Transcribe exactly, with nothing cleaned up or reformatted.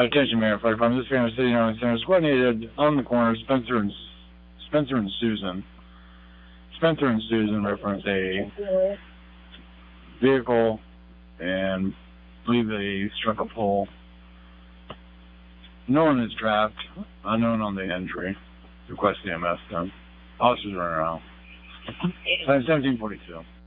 Attention, Mayor. Fire Department. This family sitting on the center is coordinated on the corner. Spencer and Spencer and Susan. Spencer and Susan reference a vehicle and believe they struck a pole. No one is trapped. Unknown on the entry. Request E M S done. Officers running around. seventeen forty-two.